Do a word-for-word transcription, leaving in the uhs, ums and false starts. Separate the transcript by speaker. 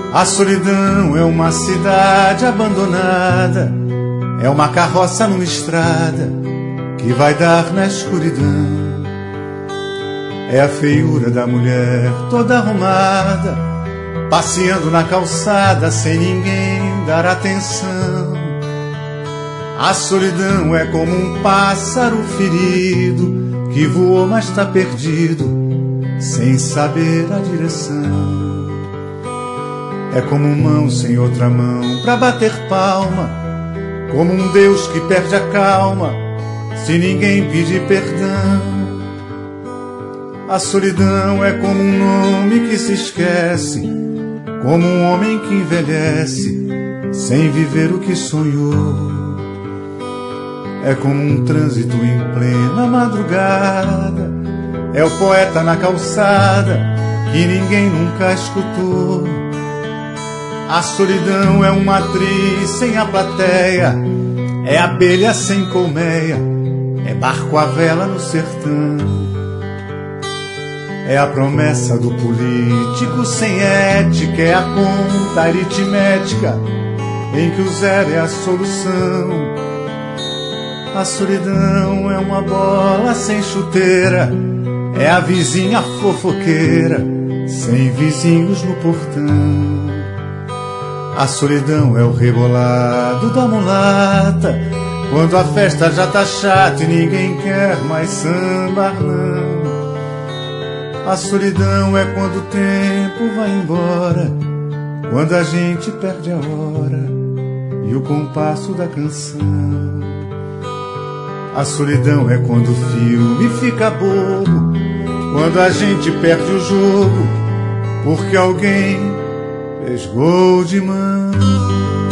Speaker 1: A solidão é uma cidade abandonada, é uma carroça numa estrada que vai dar na escuridão. É a feiura da mulher toda arrumada, passeando na calçada sem ninguém dar atenção. A solidão é como um pássaro ferido que voou mas está perdido, sem saber a direção. É como mão sem outra mão pra bater palma, como um Deus que perde a calma se ninguém pedir perdão. A solidão é como um nome que se esquece, como um homem que envelhece sem viver o que sonhou. É como um trânsito em plena madrugada, é o poeta na calçada que ninguém nunca escutou. A solidão é uma atriz sem a plateia, é abelha sem colmeia, é barco à vela no sertão. É a promessa do político sem ética, é a conta aritmética em que o zero é a solução. A solidão é uma bola sem chuteira, é a vizinha fofoqueira sem vizinhos no portão. A solidão é o rebolado da mulata quando a festa já tá chata e ninguém quer mais sambar não. A solidão é quando o tempo vai embora, quando a gente perde a hora e o compasso da canção. A solidão é quando o filme fica bobo, quando a gente perde o jogo porque alguém fez gol de mão.